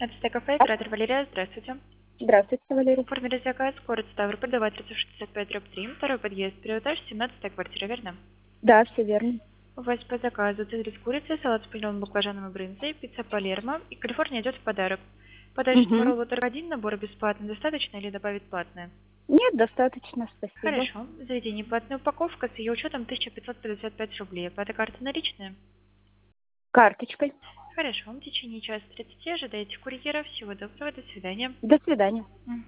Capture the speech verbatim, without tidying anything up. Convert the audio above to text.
Это кафе, оператор Валерия, здравствуйте. Здравствуйте, Валерий. Оформили заказ, город Ставрополь, два триста шестьдесят пять дробь три, второй подъезд, первый этаж, семнадцатая квартира, верно? Да, все верно. У вас по заказу тигр с курицей, салат с пельменем, баклажаном и брынзой, пицца Палермо и Калифорния идет в подарок. Подача Угу. творог лотер один, набор бесплатный, достаточно или добавить платное? Нет, достаточно, спасибо. Хорошо. Заведение платная упаковка с ее учетом тысяча пятьсот пятьдесят пять рублей. Оплата карты наличная? Карточкой. Хорошо. В течение часа тридцати ожидайте курьера. Всего доброго. До свидания. До свидания. Мгм.